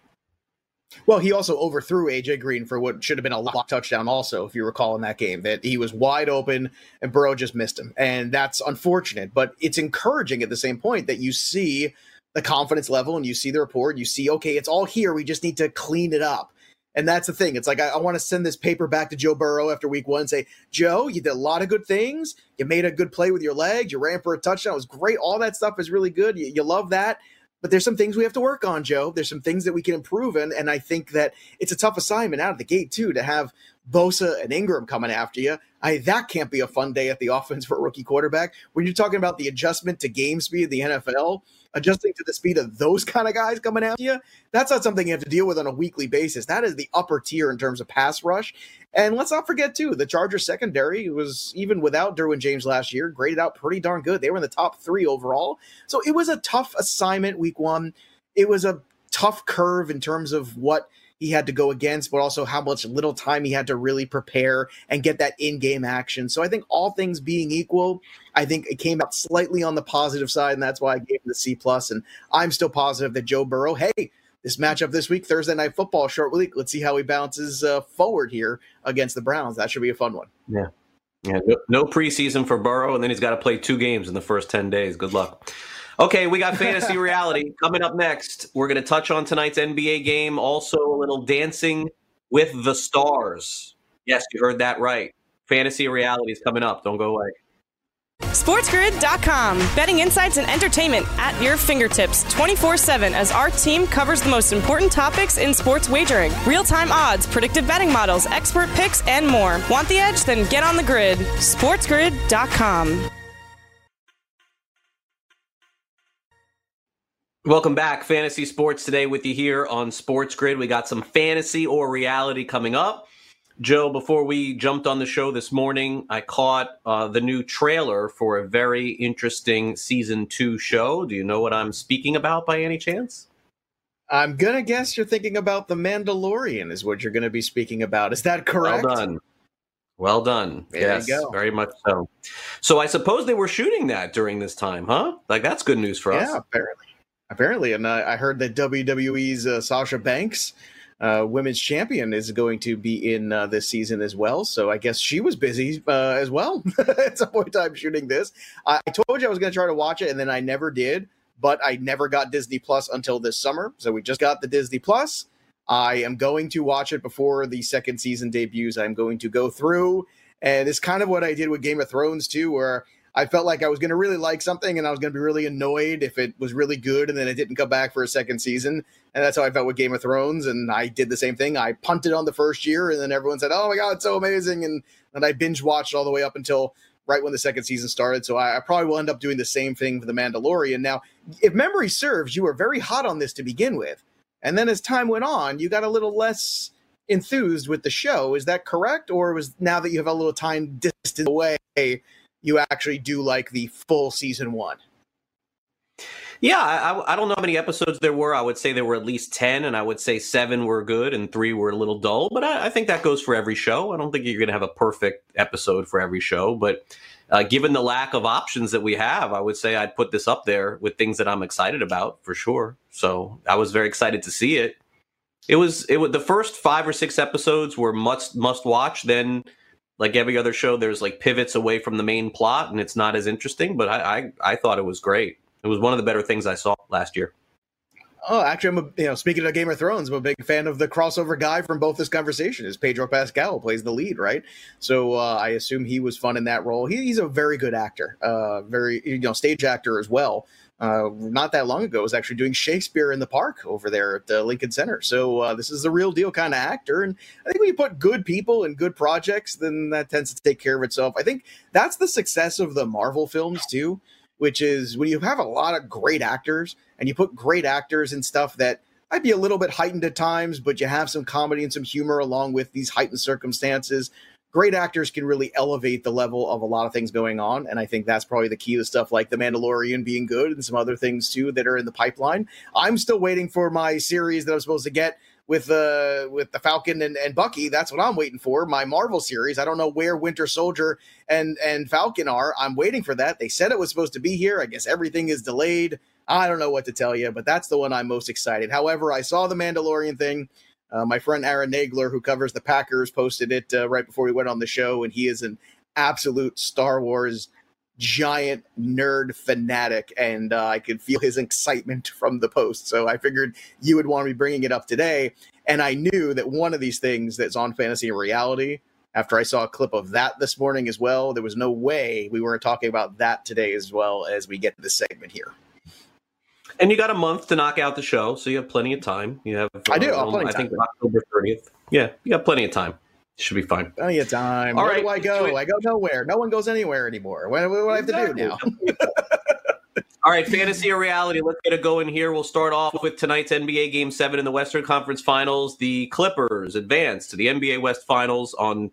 Well, he also overthrew A J. Green for what should have been a lock touchdown also, if you recall in that game, that he was wide open and Burrow just missed him. And that's unfortunate, but it's encouraging at the same point that you see the confidence level and you see the report, you see, okay, it's all here. We just need to clean it up. And that's the thing. It's like, I, I want to send this paper back to Joe Burrow after week one and say, Joe, you did a lot of good things. You made a good play with your legs. You ran for a touchdown. It was great. All that stuff is really good. You, you love that. But there's some things we have to work on, Joe. There's some things that we can improve in, and I think that it's a tough assignment out of the gate, too, to have Bosa and Ingram coming after you. I, that can't be a fun day at the offense for a rookie quarterback. When you're talking about the adjustment to game speed in the N F L, adjusting to the speed of those kind of guys coming after you, that's not something you have to deal with on a weekly basis. That is the upper tier in terms of pass rush. And let's not forget, too, the Chargers secondary was, even without Derwin James last year, graded out pretty darn good. They were in the top three overall. So it was a tough assignment week one. It was a tough curve in terms of what he had to go against, but also how much little time he had to really prepare and get that in-game action. So I think all things being equal, I think it came out slightly on the positive side, and that's why I gave him the C plus. And I'm still positive that Joe Burrow, hey, this matchup this week, Thursday Night Football, short week, let's see how he bounces uh, forward here against the Browns. That should be a fun one. Yeah. Yeah. No, no preseason for Burrow, and then he's got to play two games in the first ten days. Good luck. Okay, we got Fantasy Reality coming up next. We're going to touch on tonight's N B A game. Also, a little Dancing with the Stars. Yes, you heard that right. Fantasy Reality is coming up. Don't go away. SportsGrid dot com. Betting insights and entertainment at your fingertips twenty-four seven as our team covers the most important topics in sports wagering. Real-time odds, predictive betting models, expert picks, and more. Want the edge? Then get on the grid. SportsGrid dot com. Welcome back. Fantasy Sports Today with you here on Sports Grid. We got some fantasy or reality coming up. Joe, before we jumped on the show this morning, I caught uh, the new trailer for a very interesting season two show. Do you know what I'm speaking about by any chance? I'm going to guess you're thinking about The Mandalorian is what you're going to be speaking about. Is that correct? Well done. Well done. There yes, you go. Very much so. So I suppose they were shooting that during this time, huh? Like, that's good news for us. Yeah, apparently. Apparently. And uh, I heard that W W E's uh, Sasha Banks, Uh, women's champion, is going to be in uh, this season as well. So I guess she was busy uh, as well at some point in time shooting this. I, I told you I was going to try to watch it, and then I never did. But I never got Disney Plus until this summer. So we just got the Disney Plus. I am going to watch it before the second season debuts. I'm going to go through. And it's kind of what I did with Game of Thrones, too, where I felt like I was going to really like something and I was going to be really annoyed if it was really good and then it didn't come back for a second season. And that's how I felt with Game of Thrones. And I did the same thing. I punted on the first year and then everyone said, oh my God, it's so amazing. And, and I binge watched all the way up until right when the second season started. So I, I probably will end up doing the same thing for The Mandalorian. Now, if memory serves, you were very hot on this to begin with. And then as time went on, you got a little less enthused with the show. Is that correct? Or was now that you have a little time distance away, you actually do like the full season one? Yeah, I, I don't know how many episodes there were. I would say there were at least ten, and I would say seven were good and three were a little dull. But I, I think that goes for every show. I don't think you're going to have a perfect episode for every show. But uh, given the lack of options that we have, I would say I'd put this up there with things that I'm excited about for sure. So I was very excited to see it. It was it was the first five or six episodes were must must watch. Then, like every other show, there's like pivots away from the main plot, and it's not as interesting. But I I, I thought it was great. It was one of the better things I saw last year. Oh, actually, I'm a, you know, speaking of Game of Thrones, I'm a big fan of the crossover guy from both this conversation. Is Pedro Pascal plays the lead, right? So uh, I assume he was fun in that role. He, he's a very good actor, uh, very you know stage actor as well. Uh, not that long ago, was actually doing Shakespeare in the Park over there at the Lincoln Center. So uh, this is the real deal kind of actor. And I think when you put good people in good projects, then that tends to take care of itself. I think that's the success of the Marvel films too, which is when you have a lot of great actors and you put great actors in stuff that might be a little bit heightened at times, but you have some comedy and some humor along with these heightened circumstances. Great actors can really elevate the level of a lot of things going on. And I think that's probably the key to stuff like The Mandalorian being good and some other things too that are in the pipeline. I'm still waiting for my series that I'm supposed to get with uh, with the Falcon and, and Bucky. That's what I'm waiting for. My Marvel series. I don't know where Winter Soldier and, and Falcon are. I'm waiting for that. They said it was supposed to be here. I guess everything is delayed. I don't know what to tell you, but that's the one I'm most excited. However, I saw the Mandalorian thing. Uh, my friend Aaron Nagler, who covers the Packers, posted it uh, right before we went on the show, and he is an absolute Star Wars giant nerd fanatic, and uh, I could feel his excitement from the post. So I figured you would want to be bringing it up today, and I knew that one of these things that's on Fantasy and Reality, after I saw a clip of that this morning as well, there was no way we weren't talking about that today as well as we get to this segment here. And you got a month to knock out the show, so you have plenty of time. You have, I do. Um, plenty I of time. think October thirtieth. Yeah, you got plenty of time. Should be fine. Plenty of time. All Where right, do I go? I go nowhere. No one goes anywhere anymore. What, what do I have to do now? All right, Fantasy or Reality. Let's get it going here. We'll start off with tonight's N B A Game seven in the Western Conference Finals. The Clippers advance to the N B A West Finals on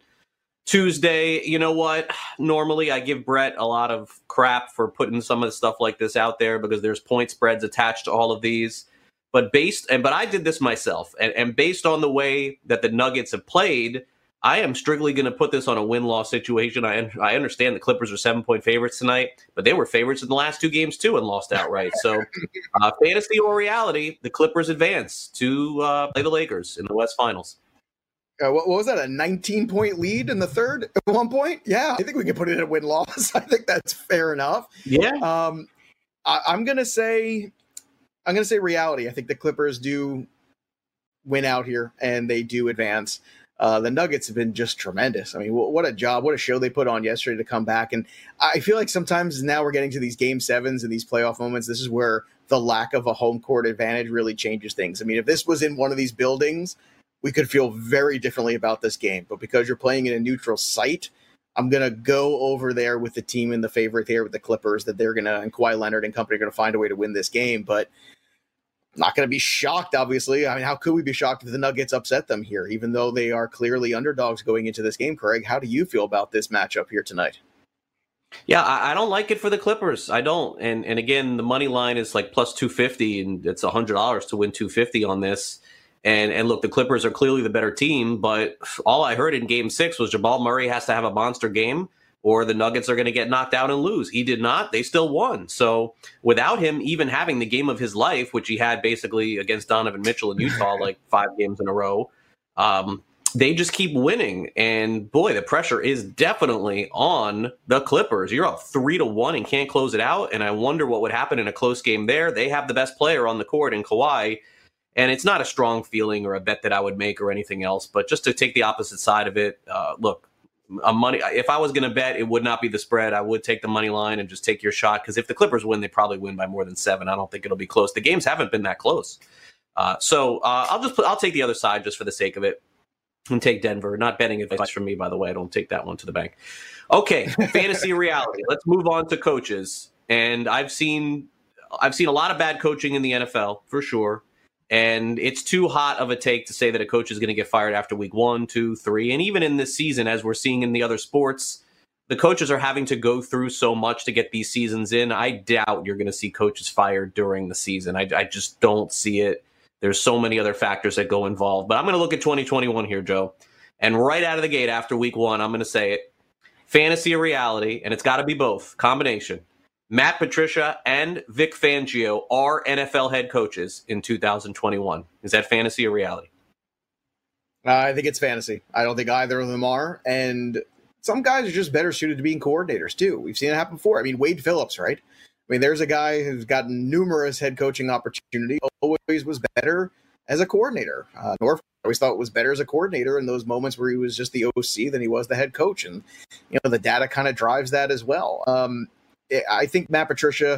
Tuesday. You know what? Normally I give Brett a lot of crap for putting some of the stuff like this out there because there's point spreads attached to all of these. But based and but I did this myself, and, and based on the way that the Nuggets have played, I am strictly going to put this on a win-loss situation. I I understand the Clippers are seven-point favorites tonight, but they were favorites in the last two games too and lost outright. So, uh, fantasy or reality, the Clippers advance to uh, play the Lakers in the West Finals. Uh, what, what was that, a nineteen-point lead in the third at one point? Yeah, I think we can put it at win-loss. I think that's fair enough. Yeah. Um, I, I'm going to say I'm going to say reality. I think the Clippers do win out here, and they do advance. Uh, the Nuggets have been just tremendous. I mean, what, what a job, what a show they put on yesterday to come back. And I feel like sometimes now we're getting to these game sevens and these playoff moments. This is where the lack of a home court advantage really changes things. I mean, if this was in one of these buildings, we could feel very differently about this game. But because you're playing in a neutral site, I'm going to go over there with the team in the favorite here with the Clippers, that they're going to, and Kawhi Leonard and company are going to find a way to win this game. But I'm not going to be shocked, obviously. I mean, how could we be shocked if the Nuggets upset them here, even though they are clearly underdogs going into this game? Craig, how do you feel about this matchup here tonight? Yeah, I, I don't like it for the Clippers. I don't. And and again, the money line is like plus two fifty, and it's one hundred dollars to win two fifty on this. And and look, the Clippers are clearly the better team, but all I heard in game six was Jamal Murray has to have a monster game or the Nuggets are going to get knocked out and lose. He did not. They still won. So without him even having the game of his life, which he had basically against Donovan Mitchell in Utah like five games in a row, um, they just keep winning. And boy, the pressure is definitely on the Clippers. You're up three to one and can't close it out. And I wonder what would happen in a close game there. They have the best player on the court in Kawhi. And it's not a strong feeling or a bet that I would make or anything else, but just to take the opposite side of it, uh, look, a money. If I was going to bet, it would not be the spread. I would take the money line and just take your shot, because if the Clippers win, they probably win by more than seven. I don't think it'll be close. The games haven't been that close, uh, so uh, I'll just put, I'll take the other side just for the sake of it and take Denver. Not betting advice from me, by the way. I don't take that one to the bank. Okay, fantasy reality. Let's move on to coaches. And I've seen I've seen a lot of bad coaching in the N F L for sure. And it's too hot of a take to say that a coach is going to get fired after week one, two, three. And even in this season, as we're seeing in the other sports, the coaches are having to go through so much to get these seasons in. I doubt you're going to see coaches fired during the season. I, I just don't see it. There's so many other factors that go involved. But I'm going to look at twenty twenty-one here, Joe. And right out of the gate after week one, I'm going to say it. Fantasy or reality, and it's got to be both. Combination. Matt Patricia and Vic Fangio are N F L head coaches in two thousand twenty-one. Is that fantasy or reality? Uh, I think it's fantasy. I don't think either of them are. And some guys are just better suited to being coordinators, too. We've seen it happen before. I mean, Wade Phillips, right? I mean, there's a guy who's gotten numerous head coaching opportunities, always was better as a coordinator. Uh, North always thought was better as a coordinator in those moments where he was just the O C than he was the head coach. And, you know, the data kind of drives that as well. Um, I think Matt Patricia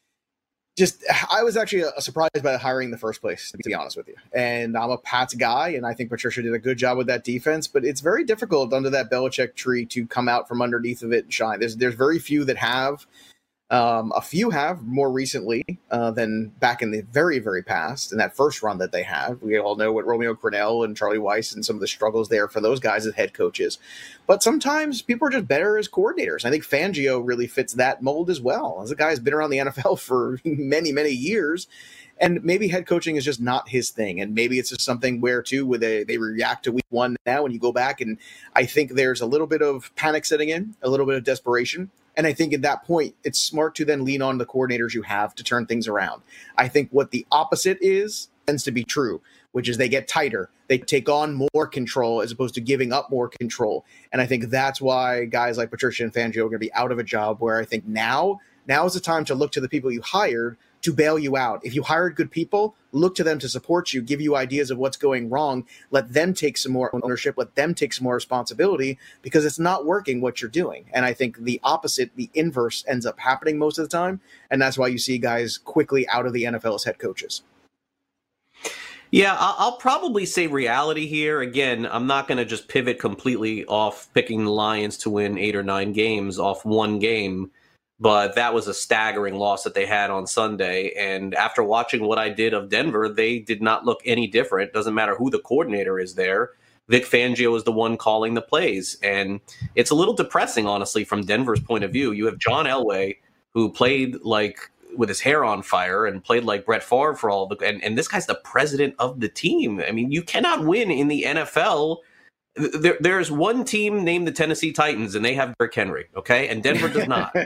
just, I was actually uh, surprised by the hiring in the first place, to be honest with you. And I'm a Pats guy, and I think Patricia did a good job with that defense, but it's very difficult under that Belichick tree to come out from underneath of it and shine. There's, there's very few that have. Um, a few have more recently uh, than back in the very, very past. In that first run that they have, we all know what Romeo Crennel and Charlie Weiss and some of the struggles there for those guys as head coaches. But sometimes people are just better as coordinators. I think Fangio really fits that mold as well. As a guy who's been around the N F L for many, many years, and maybe head coaching is just not his thing. And maybe it's just something where, too, where they, they react to week one now and you go back. And I think there's a little bit of panic setting in, a little bit of desperation. And I think at that point, it's smart to then lean on the coordinators you have to turn things around. I think what the opposite is tends to be true, which is they get tighter. They take on more control as opposed to giving up more control. And I think that's why guys like Patricia and Fangio are going to be out of a job, where I think now, now is the time to look to the people you hired to bail you out. If you hired good people, look to them to support you, give you ideas of what's going wrong, let them take some more ownership, let them take some more responsibility, because it's not working what you're doing. And I think the opposite, the inverse, ends up happening most of the time. And that's why you see guys quickly out of the N F L as head coaches. Yeah, I'll probably say reality here. Again, I'm not going to just pivot completely off picking the Lions to win eight or nine games off one game. But that was a staggering loss that they had on Sunday. And after watching what I did of Denver, they did not look any different. Doesn't matter who the coordinator is there. Vic Fangio is the one calling the plays. And it's a little depressing, honestly, from Denver's point of view. You have John Elway, who played like with his hair on fire and played like Brett Favre for all the, and, and this guy's the president of the team. I mean, you cannot win in the N F L. There, there's one team named the Tennessee Titans, and they have Derrick Henry, okay? And Denver does not.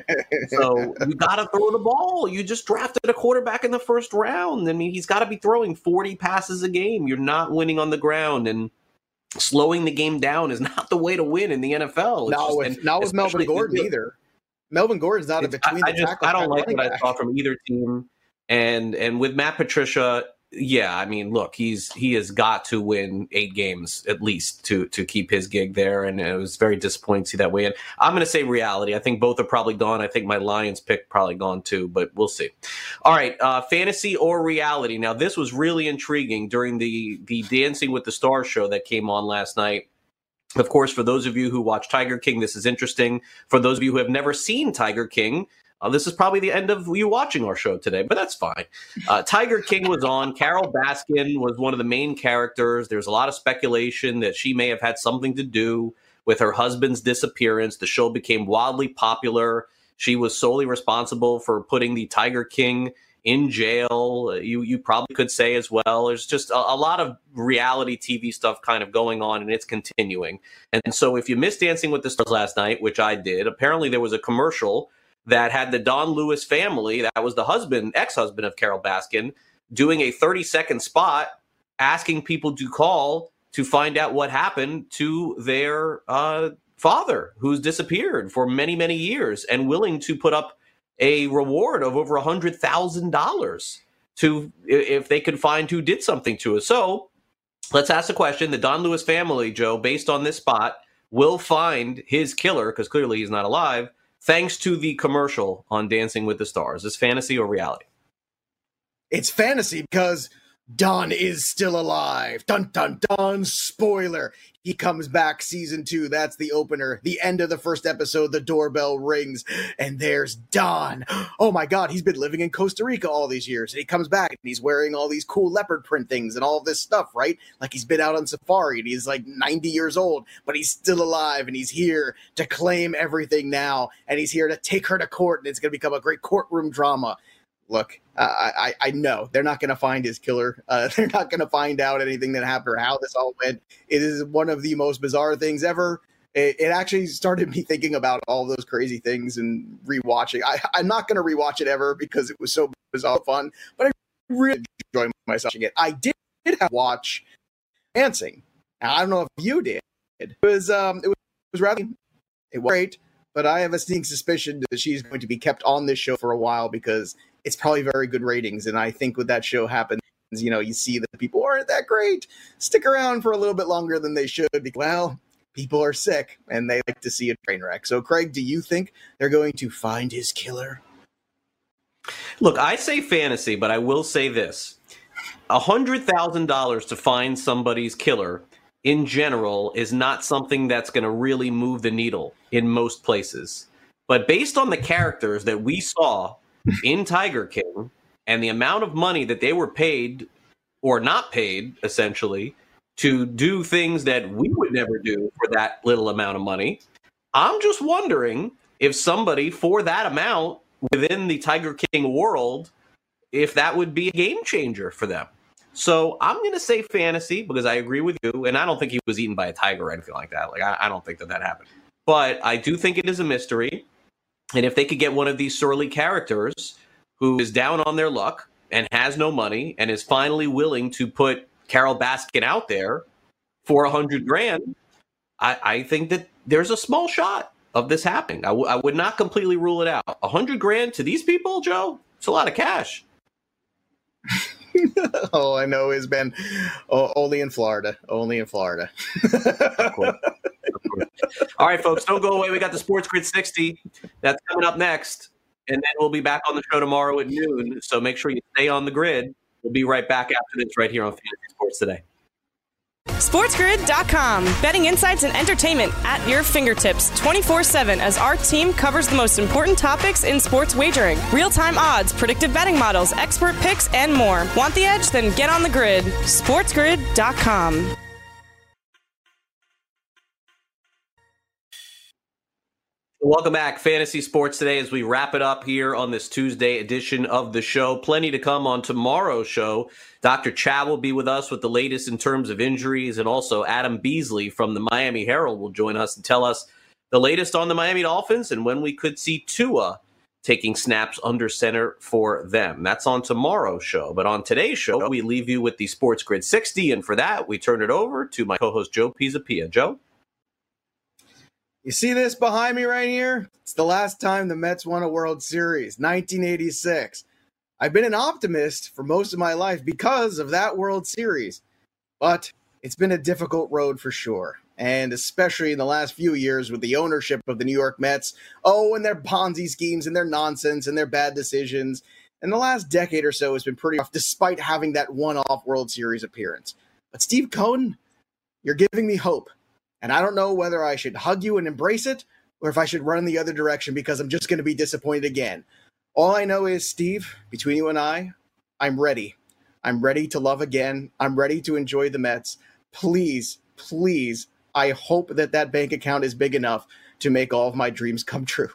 So you got to throw the ball. You just drafted a quarterback in the first round. I mean, he's got to be throwing forty passes a game. You're not winning on the ground, and slowing the game down is not the way to win in the N F L. It's not just, with, not with Melvin Gordon either. Melvin Gordon's not a between I, the I just, tackle. I don't like what back. I saw from either team. And and with Matt Patricia, yeah, I mean, look, he's he has got to win eight games at least to to keep his gig there, and it was very disappointing to see that way. And I'm going to say reality. I think both are probably gone. I think my Lions pick probably gone too, but we'll see. All right, uh, fantasy or reality. Now, this was really intriguing during the the Dancing with the Stars show that came on last night. Of course, for those of you who watch Tiger King, this is interesting. For those of you who have never seen Tiger King, Uh, this is probably the end of you watching our show today, but that's fine. Uh, Tiger King was on. Carol Baskin was one of the main characters. There's a lot of speculation that she may have had something to do with her husband's disappearance. The show became wildly popular. She was solely responsible for putting the Tiger King in jail. You you probably could say as well. There's just a, a lot of reality T V stuff kind of going on, and it's continuing. And so if you missed Dancing with the Stars last night, which I did, apparently there was a commercial that had the Don Lewis family, that was the husband, ex-husband of Carol Baskin, doing a thirty-second spot asking people to call to find out what happened to their uh, father, who's disappeared for many, many years, and willing to put up a reward of over one hundred thousand dollars to if they could find who did something to us. So let's ask the question. The Don Lewis family, Joe, based on this spot, will find his killer, because clearly he's not alive, thanks to the commercial on Dancing with the Stars. Is fantasy or reality? It's fantasy, because Don is still alive. Dun, dun, dun. Spoiler. He comes back season two. That's the opener. The end of the first episode, the doorbell rings, and there's Don. Oh my God, he's been living in Costa Rica all these years, and he comes back, and he's wearing all these cool leopard print things and all of this stuff, right? Like he's been out on safari, and he's like ninety years old, but he's still alive, and he's here to claim everything now, and he's here to take her to court, and it's going to become a great courtroom drama. Look, uh, I, I know they're not going to find his killer. Uh, they're not going to find out anything that happened or how this all went. It is one of the most bizarre things ever. It, it actually started me thinking about all those crazy things and rewatching. I, I'm not going to rewatch it ever because it was so bizarre fun, but I really enjoyed myself watching it. I did, did have to watch Dancing. Now, I don't know if you did. It was, um, it was, it was rather it was great, but I have a sneaking suspicion that she's going to be kept on this show for a while because it's probably very good ratings. And I think when that show happens, you know, you see that people aren't that great, stick around for a little bit longer than they should. Because, well, people are sick and they like to see a train wreck. So, Craig, do you think they're going to find his killer? Look, I say fantasy, but I will say this. one hundred thousand dollars to find somebody's killer in general is not something that's going to really move the needle in most places. But based on the characters that we saw in Tiger King and the amount of money that they were paid or not paid, essentially, to do things that we would never do for that little amount of money, I'm just wondering if somebody for that amount within the Tiger King world, if that would be a game changer for them. So I'm going to say fantasy because I agree with you, and I don't think he was eaten by a tiger or anything like that. Like I, I don't think that that happened. But I do think it is a mystery. And if they could get one of these surly characters who is down on their luck and has no money and is finally willing to put Carol Baskin out there for a hundred grand, I, I think that there's a small shot of this happening. I, w- I would not completely rule it out. A hundred grand to these people, Joe, it's a lot of cash. All I know has been oh, only in Florida, only in Florida. Of course. All right, folks, don't go away. We got the Sports Grid sixty. That's coming up next. And then we'll be back on the show tomorrow at noon. So make sure you stay on the grid. We'll be right back after this right here on Fantasy Sports Today. sports grid dot com. Betting insights and entertainment at your fingertips twenty-four seven as our team covers the most important topics in sports wagering. Real-time odds, predictive betting models, expert picks, and more. Want the edge? Then get on the grid. sports grid dot com. Welcome back, Fantasy Sports Today, as we wrap it up here on this Tuesday edition of the show. Plenty to come on tomorrow's show. Doctor Chow will be with us with the latest in terms of injuries, and also Adam Beasley from the Miami Herald will join us and tell us the latest on the Miami Dolphins and when we could see Tua taking snaps under center for them. That's on tomorrow's show. But on today's show, we leave you with the Sports Grid sixty, and for that, we turn it over to my co-host Joe Pisapia. Joe? You see this behind me right here? It's the last time the Mets won a World Series, nineteen eighty-six. I've been an optimist for most of my life because of that World Series, but it's been a difficult road for sure, and especially in the last few years with the ownership of the New York Mets, oh, and their Ponzi schemes and their nonsense and their bad decisions. And the last decade or so has been pretty rough despite having that one-off World Series appearance. But Steve Cohen, you're giving me hope. And I don't know whether I should hug you and embrace it or if I should run in the other direction because I'm just going to be disappointed again. All I know is, Steve, between you and I, I'm ready. I'm ready to love again. I'm ready to enjoy the Mets. Please, please, I hope that that bank account is big enough to make all of my dreams come true.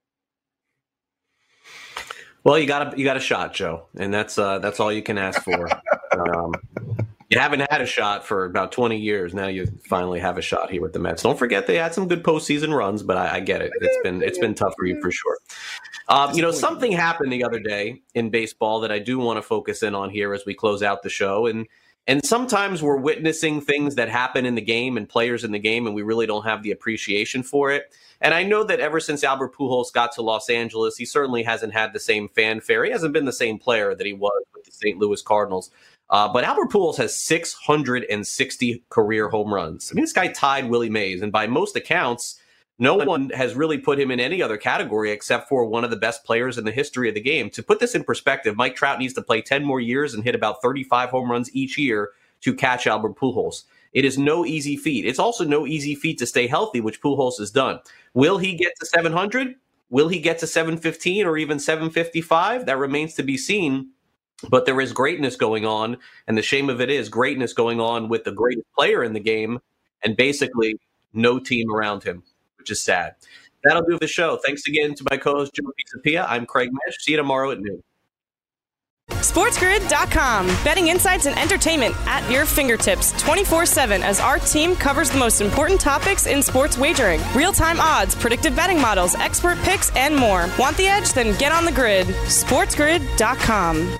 Well, you got a, you got a shot, Joe, and that's uh, that's all you can ask for. um, You haven't had a shot for about twenty years. Now you finally have a shot here with the Mets. Don't forget they had some good postseason runs, but I, I get it. It's been it's been tough for you for sure. Um, you know, something happened the other day in baseball that I do want to focus in on here as we close out the show. And and sometimes we're witnessing things that happen in the game and players in the game, and we really don't have the appreciation for it. And I know that ever since Albert Pujols got to Los Angeles, he certainly hasn't had the same fanfare. He hasn't been the same player that he was with the Saint Louis Cardinals. Uh, but Albert Pujols has six hundred sixty career home runs. I mean, this guy tied Willie Mays, and by most accounts, No one has really put him in any other category except for one of the best players in the history of the game. To put this in perspective, Mike Trout needs to play ten more years and hit about thirty-five home runs each year to catch Albert Pujols. It is no easy feat. It's also no easy feat to stay healthy, which Pujols has done. Will he get to seven hundred? Will he get to seven fifteen or even seven fifty-five? That remains to be seen. But there is greatness going on, and the shame of it is greatness going on with the greatest player in the game and basically no team around him, which is sad. That'll do the show. Thanks again to my co-host, Joe Pisapia. I'm Craig Mesh. See you tomorrow at noon. SportsGrid dot com. Betting insights and entertainment at your fingertips twenty-four seven as our team covers the most important topics in sports wagering. Real-time odds, predictive betting models, expert picks, and more. Want the edge? Then get on the grid. SportsGrid dot com.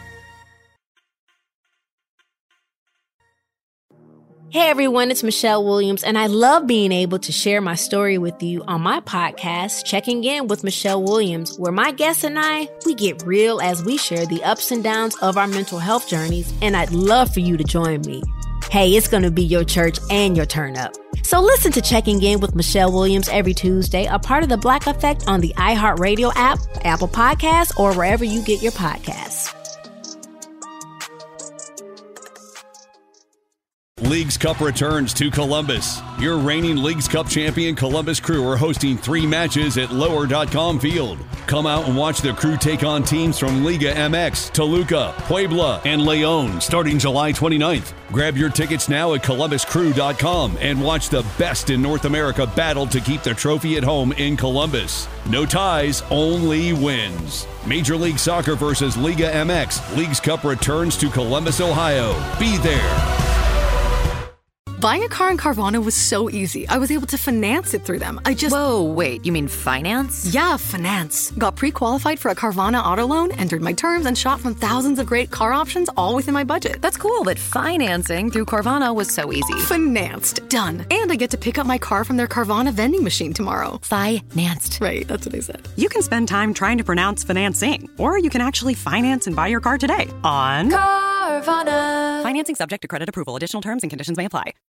Hey everyone, it's Michelle Williams, and I love being able to share my story with you on my podcast, Checking In with Michelle Williams, where my guests and I, we get real as we share the ups and downs of our mental health journeys, and I'd love for you to join me. Hey, it's going to be your church and your turn up. So listen to Checking In with Michelle Williams every Tuesday, a part of the Black Effect on the iHeartRadio app, Apple Podcasts, or wherever you get your podcasts. Leagues Cup returns to Columbus. Your reigning Leagues Cup champion Columbus Crew are hosting three matches at lower dot com Field. Come out and watch the Crew take on teams from Liga M X, Toluca, Puebla, and Leon starting July twenty-ninth. Grab your tickets now at columbus crew dot com and watch the best in North America battle to keep the trophy at home in Columbus. No ties, only wins. Major League Soccer versus Liga M X. Leagues Cup returns to Columbus, Ohio. Be there. Buying a car in Carvana was so easy. I was able to finance it through them. I just... Whoa, wait, you mean finance? Yeah, finance. Got pre-qualified for a Carvana auto loan, entered my terms, and shot from thousands of great car options all within my budget. That's cool, but financing through Carvana was so easy. Financed. Done. And I get to pick up my car from their Carvana vending machine tomorrow. Financed. Right, that's what I said. You can spend time trying to pronounce financing, or you can actually finance and buy your car today on Carvana. Financing subject to credit approval. Additional terms and conditions may apply.